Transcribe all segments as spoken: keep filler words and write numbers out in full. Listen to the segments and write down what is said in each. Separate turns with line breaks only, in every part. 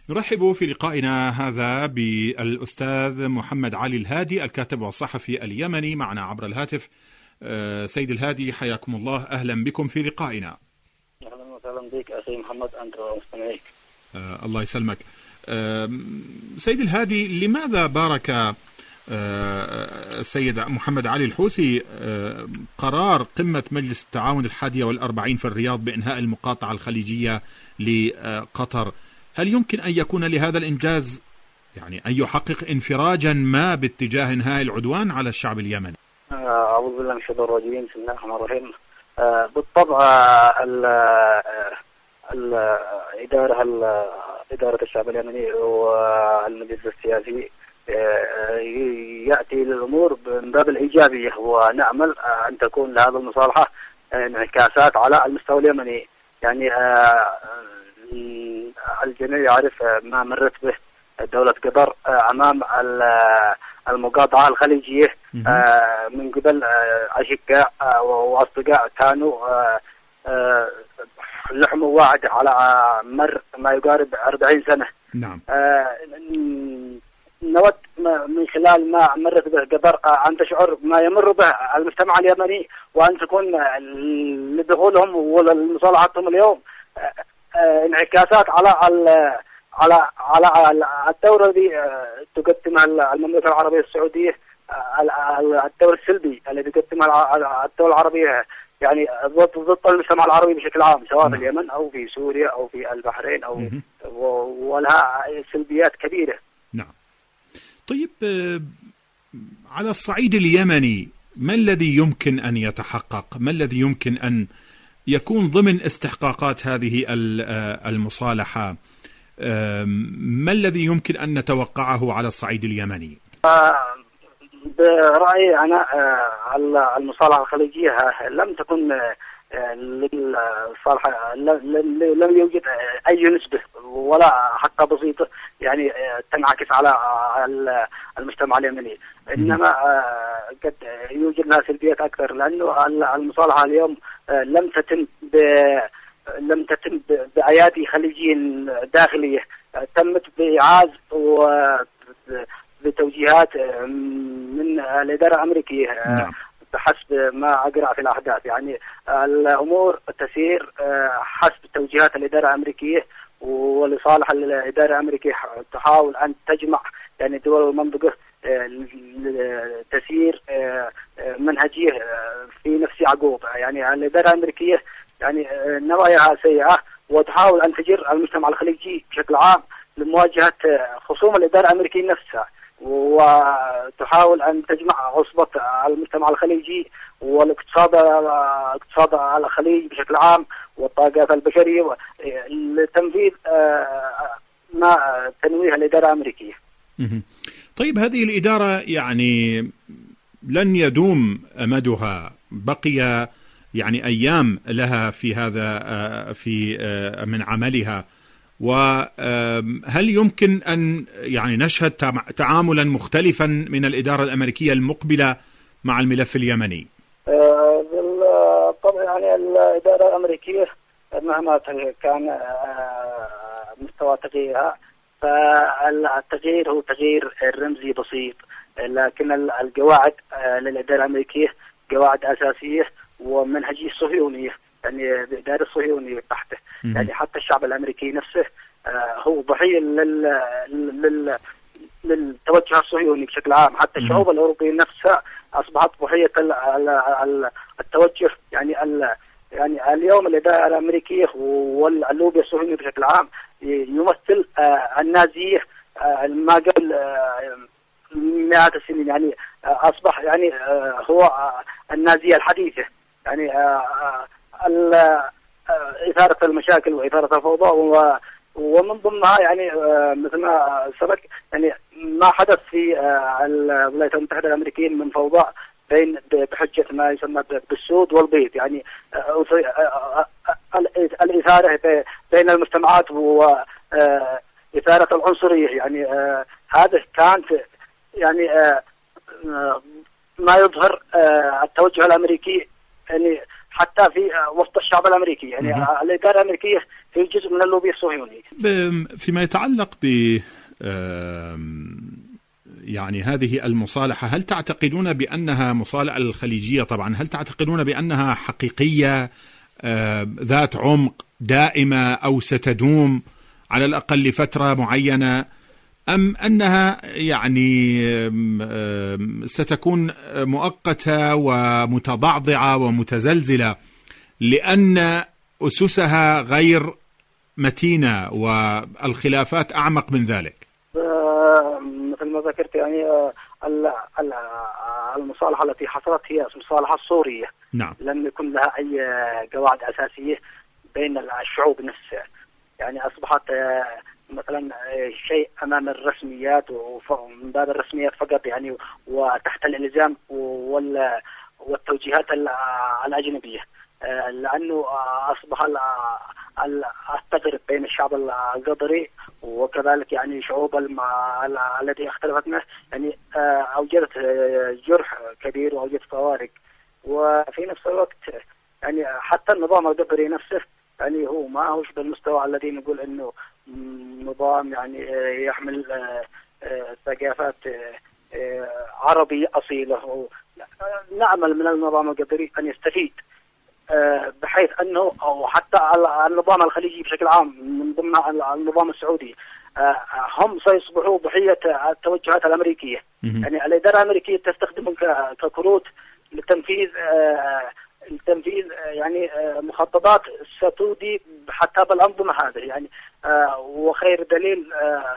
نرحب في لقائنا هذا بالأستاذ محمد علي الهادي، الكاتب والصحفي اليمني، معنا عبر الهاتف. سيد الهادي، حياكم الله، أهلا بكم في لقائنا.
أهلا وسهلا بك أخي محمد، أنت ومستمعيك.
آه الله يسلمك. آه سيد الهادي، لماذا بارك آه السيد محمد علي الحوثي آه قرار قمة مجلس التعاون الحادية والأربعين في الرياض بإنهاء المقاطعة الخليجية لقطر؟ هل يمكن أن يكون لهذا الإنجاز يعني أن يحقق انفراجا ما باتجاه انهاء العدوان على الشعب اليمني؟
أعوذ بالله من الشيطان الرجيم، بسم الله الرحمن الرحيم. آه بالطبع الإدارة إدارة الشعب اليمني والمجلس السياسي آه يأتي للأمور من باب الإيجابية، ونأمل أن تكون لهذه المصالحة انعكاسات على المستوى اليمني. يعني آه الجميع يعرف ما مرت به دولة قطر أمام المقاطعة الخليجية من قبل أشقاء وأصدقاء كانوا لحموا واحد على مر ما يقارب أربعين سنة.
نعم.
نود من خلال ما مرت به قطر أن تشعر ما يمر به المجتمع اليمني، وأن تكون لدخولهم ولمصالحتهم اليوم انعكاسات على على على الدورة الذي تقدمها المملكة العربية السعودية، الدور السلبي الذي تقدمها الدول العربية يعني ضد ضد المجتمع العربي بشكل عام، سواء في اليمن أو في سوريا أو في البحرين أو ولها سلبيات كبيرة.
نعم. طيب، على الصعيد اليمني ما الذي يمكن أن يتحقق؟ ما الذي يمكن أن يكون ضمن استحقاقات هذه المصالحة؟ ما الذي يمكن أن نتوقعه على الصعيد اليمني؟
برأيي أنا المصالحة الخليجية لم تكن للصالحة، لم يوجد أي نسبة ولا حتى بسيطة يعني تنعكس على المجتمع اليمني، إنما قد يوجد لها سلبيات أكثر، لأنه المصالحة اليوم لم تتم ب لم تتم بأيادي خليجية داخلية، تمت بإعاز وبتوجيهات من الإدارة الأمريكية. نعم. بحسب ما أقرأ في الأحداث، يعني الأمور تسير حسب توجيهات الإدارة الأمريكية، ولصالح الإدارة الأمريكية تحاول أن تجمع يعني دول المنطقة تسير منهجية في نفس يعقوب. يعني الإدارة الأمريكية يعني نواياها سيئة، وتحاول أن تجر المجتمع الخليجي بشكل عام لمواجهة خصوم الإدارة الأمريكية نفسها، وتحاول أن تجمع عصبة المجتمع الخليجي والاقتصاد اقتصاد الخليج بشكل عام والطاقات البشرية لتنفيذ ما تنويه الإدارة الأمريكية.
طيب، هذه الإدارة يعني لن يدوم أمدها، بقي يعني أيام لها في هذا في من عملها، وهل يمكن أن يعني نشهد تعاملا مختلفا من الإدارة الأمريكية المقبلة مع الملف اليمني؟
بالطبع يعني الإدارة الأمريكية مهما كان مستوى تغييرها، فالتغيير هو تغيير رمزي بسيط، لكن القواعد للإدارة الأمريكية قواعد أساسية ومنهجية صهيونية، يعني الإدارة الصهيونية تحته. يعني حتى الشعب الأمريكي نفسه هو ضحية لل... لل... للتوجه الصهيوني بشكل عام. حتى الشعوب الأوروبية نفسها أصبحت ضحية التوجه، يعني ال... يعني اليوم الإدارة الأمريكية واللوبيا الصهيونية بشكل عام يمثل النازية ما قبل مئات السنين، يعني أصبح يعني هو النازية الحديثة، يعني إثارة المشاكل وإثارة الفوضى، ومن ضمنها يعني مثل ما سبق يعني ما حدث في الولايات المتحدة الأمريكية من فوضى بين بحجة ما يسمى بالسود والبيض، يعني الإثارة بين المجتمعات وإثارة العنصرية. يعني هذا كانت يعني ما يظهر التوجه الأمريكي يعني حتى في وسط الشعب الامريكي. يعني الاداره الامريكيه هي جزء من اللوبي الصهيوني.
فيما يتعلق ب يعني هذه المصالحة، هل تعتقدون بأنها مصالحة الخليجية طبعا، هل تعتقدون بأنها حقيقية ذات عمق دائمة أو ستدوم على الأقل لفترة معينة، أم أنها يعني ستكون مؤقتة ومتضعضعة ومتزلزلة لأن أسسها غير متينة والخلافات أعمق من ذلك؟
مثل ما ذكرت يعني المصالحة التي حصلت هي المصالحة السورية.
نعم.
لم يكن لها أي قواعد أساسية بين الشعوب نفسها، يعني أصبحت مثلا شيء أمام الرسميات ومن باب الرسميات فقط، يعني وتحت الإلزام والتوجيهات الأجنبية، لأنه أصبح التغرب بين الشعب القطري وكذلك يعني شعوب التي اختلفت معه، يعني أوجدت جرح كبير وأوجدت فوارق. وفي نفس الوقت يعني حتى النظام القطري نفسه يعني هو ما هوش بالمستوى الذي نقول إنه نظام يعني يحمل ثقافات عربية أصيلة. نأمل من النظام القطري أن يستفيد بحيث أنه أو حتى النظام الخليجي بشكل عام من ضمن النظام السعودي هم سيصبحوا ضحية التوجهات الأمريكية. يعني الإدارة الأمريكية تستخدمهم ككروت لتنفيذ لتنفيذ يعني مخططات ستودي حتى بالأنظمة هذه. يعني وخير دليل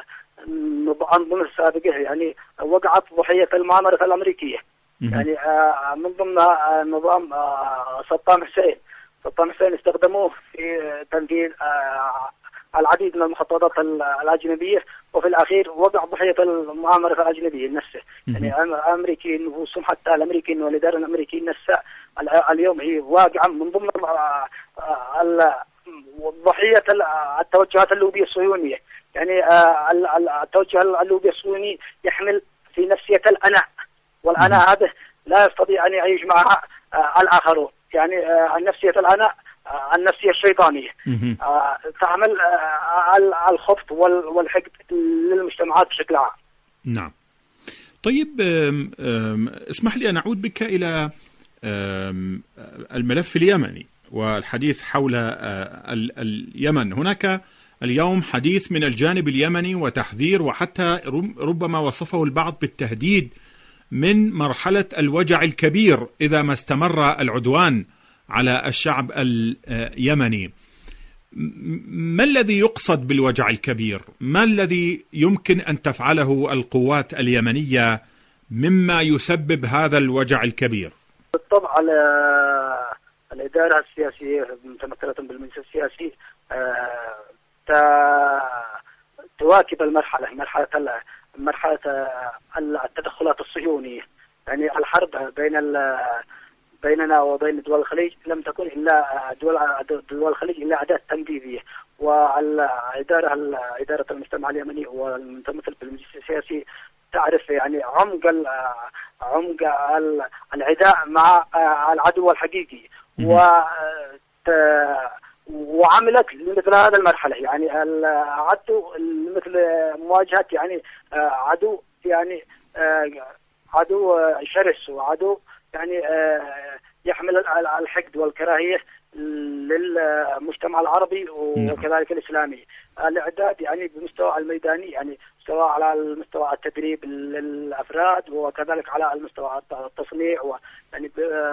الأنظمة السابقة يعني وقعت ضحية المؤامرة الأمريكية. يعني من ضمن نظام صدام حسين صدام حسين استخدموه في تنفيذ العديد من المخططات الأجنبية، وفي الأخير وقع ضحية المؤامرة الأجنبية نفسه. يعني الأمريكيين نفسهم حتى الأمريكيين والإدارة الأمريكية نفسها اليوم هي واقعة من ضمن ضحية التوجهات اللوبية الصهيونية. يعني التوجه اللوبي الصهيوني يحمل في نفسية الأنا، والأنا هذا لا يستطيع أن يعيش معها الآخرون. يعني النفسية الأنا النفسية الشيطانية تعمل الخبط والحقد للمجتمعات بشكل عام.
نعم. طيب اسمح لي أن أعود بك إلى الملف اليمني والحديث حول اليمن. هناك اليوم حديث من الجانب اليمني وتحذير، وحتى ربما وصفه البعض بالتهديد من مرحلة الوجع الكبير إذا ما استمر العدوان على الشعب اليمني. ما الذي يقصد بالوجع الكبير؟ ما الذي يمكن أن تفعله القوات اليمنية مما يسبب هذا الوجع الكبير؟
بالطبع الإدارة السياسية متمثلة بالمجلس السياسي تواكب المرحلة مرحلة مرحلة التدخلات الصهيونية. يعني الحرب بين بيننا وبين دول الخليج لم تكن إلا دول دول الخليج إلا أداة تنفيذية، والإدارة إدارة المجتمع اليمني والمتمثل بالمجلس السياسي تعرف يعني عمق عمق العداء مع العدو الحقيقي، و وعملت لمثل هذا المرحلة. يعني العدو مثل مواجهة يعني عدو يعني عدو شرس وعدو يعني يحمل الحقد والكراهية للمجتمع العربي وكذلك الإسلامي. الإعداد يعني بمستوى الميداني، يعني سواء على المستوى التدريب للأفراد وكذلك على المستوى التصنيع، ويعني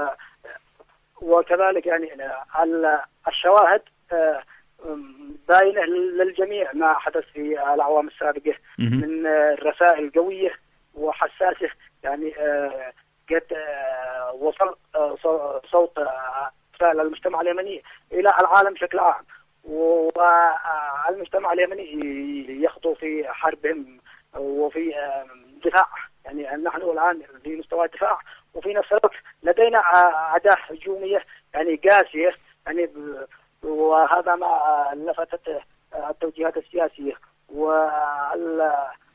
وكذلك يعني الشواهد باينة للجميع ما حدث في الأعوام السابقة من رسائل قوية وحساسة. يعني قد وصل صوت رسائل المجتمع اليمني إلى العالم بشكل عام، والمجتمع اليمني يخطو في حربهم وفي دفاع. يعني نحن الآن في مستوى الدفاع، وفي نفس الوقت لدينا أداة هجومية يعني قاسية، يعني وهذا ما لفتت التوجيهات السياسية وال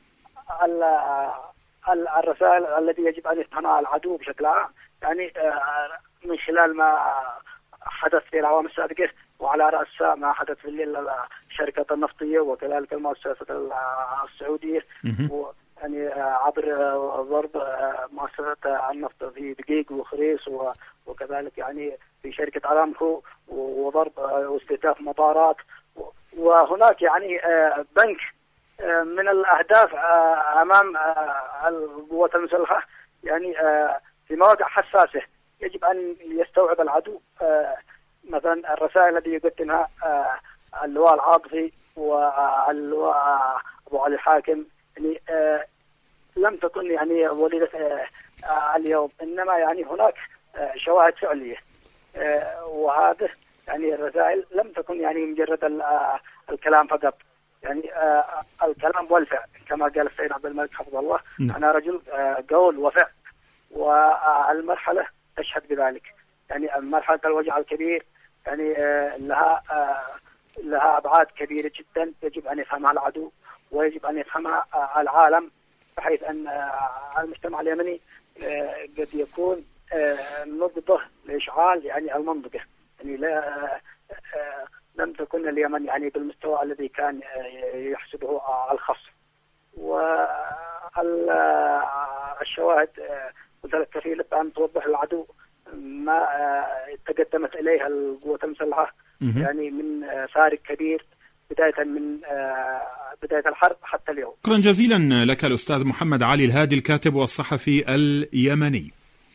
الرسائل التي يجب أن يفهمها العدو بشكل عام. يعني من خلال ما حدث في الأعوام السابقة، وعلى رأسها ما حدث في الشركة النفطية وكذلك المؤسسة السعودية، يعني عبر ضرب مؤسسة النفط في دقيق وخريص وكذلك يعني في شركة أرامكو وضرب واستهداف مطارات. وهناك يعني بنك من الأهداف أمام القوات المسلحة يعني في مواقع حساسة يجب أن يستوعب العدو، مثلا الرسائل التي يقدمها اللواء العاطفي واللواء أبو علي الحاكم يعني لم تكن يعني وليدة اليوم، إنما يعني هناك شواهد فعلية، وهذا يعني الرسائل لم تكن يعني مجرد الكلام فقط، يعني الكلام والفعل كما قال السيد عبد الملك حفظه الله. أنا رجل قول وفعل، والمرحلة تشهد بذلك. يعني مرحلة الوجع الكبير يعني لها لها أبعاد كبيرة جدا يجب أن يفهمها العدو ويجب أن يفهمها العالم، بحيث أن المجتمع اليمني قد يكون نقطة لإشعال يعني المنطقة. يعني لا لم تكن اليمن يعني بالمستوى الذي كان يحسبه الخصم، والشواهد مثل كفيلة أن توضح العدو ما تقدمت إليها القوات المسلحة يعني من فارق كبير بداية من بداية الحرب حتى اليوم.
شكرا جزيلا لك الأستاذ محمد علي الهادي الكاتب والصحفي اليمني.